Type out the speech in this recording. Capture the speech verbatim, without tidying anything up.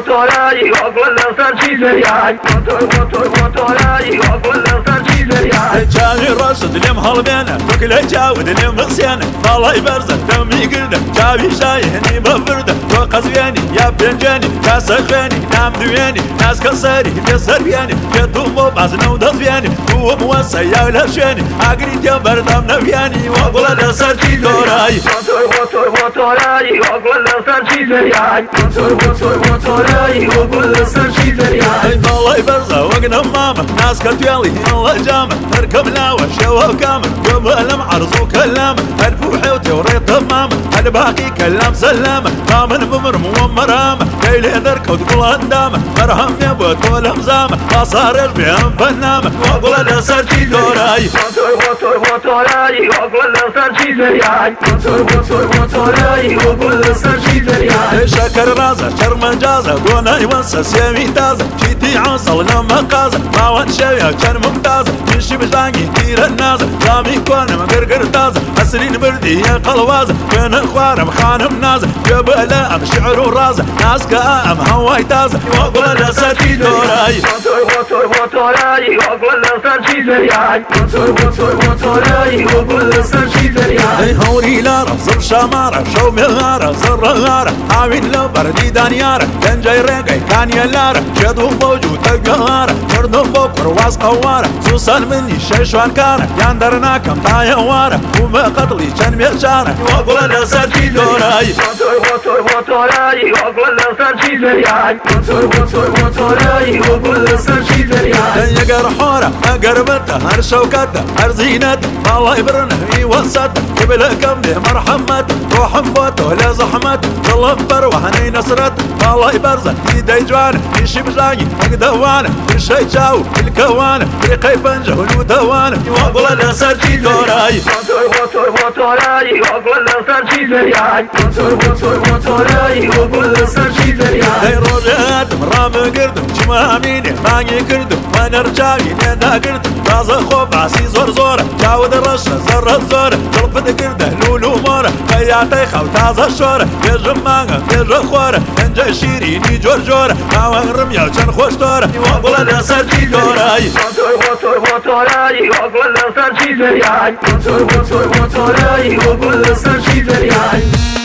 موتوري وكل سرشي زريان موتور موتور موتوري وكل سرشي زريان جاوي رشد اللي مهربانه وكل جاود اللي مغسيانه الله يبرزه دمي قرده جاوي شايهني بفرده وقزياني يا بنجاني كاس خاني نام دوياني ناس كسري بيسرياني كتومو بعزنا ودفياني هو موسى يا لشاني عقريت يا بردام نبياني وكل سرشي دوراي موتور موتور موتوري وكل سرشي زريان موتور موتور موتوري وكل سرشي زريان الله يبرزه وقنا ماما ناس كتوالي الله جامع اركب لاوة شوه وكامل قبل معرض وكلامه الفوحي وتوريط ماما الباقي كلام سلامه مامن بمر ومرامه ليلي نركض كل هندامه مرهم يبوت ولا مزامه مصارج بهم فنامه وقول لسرشي دوراي موتور موتور موتوري وكل سرشي زريان موتور موتور موتوري وكل سرشي زريان شكر رازه شرم جازه دون يوسع سيمي تازه جيتي عصل لما قازه ما وان شويه كان ممتازه من شبشاني كثير النازه رامي كون مقرقر تازه حسرين بردي يا قلوازه كان اخوارم خانم نازه جبله ام شعر ورازه ناس كام هواي تازه وقول لسرشي دوراي موتور موتور موتوري وكل سرشي زريان موتور موتور موتوري وكل سرشي زريان اي هوري لارا زر شمارة شو مغارة زر غارة عامل لو بردي دانيارة كان جاي رقاي كان يلارة جدو موجود تقهارة مردو بوكر واس قوارة سوسان مني شيشوان كارة ياندرنا كم طايوارة وما قتلي كان ميشارة وقول لسرشي دوراي موتور موتور موتوري وكل سرشي زريان موتور موتور موتوري وكل سرشي زريان يقر حورة أقربته هر شوكته هر زينته الله يبرنه يوسطه قبل كمله مرحمته روح بوته لا زحمته طلب بروحني نصرته الله يبرزه يدي جوانه يشي بجاي مقدوانه الشي جاو الكوانه ريقي بنجه والودوانه وقول لسرشي دوراي موتور موتور موتوري وكل سرشي زريان موتور موتور موتوري وكل سرشي زريان هاي روجات مرام قردم جماميني ماني كردم وانا رجاوي نادا قردم راز خوب عسي زور زوره جاود الرشه زره زوره طلبت قرده لولو موره خياتي خو تازه شوره يجم مانغا يجم خوره انجا شيريني جور جوره هاوان رميا كان خوش دوره وقول لسرشي دوراي موتور موتور موتوري وكل سرشي زريان موتور موتور موتوري وكل سرشي زريان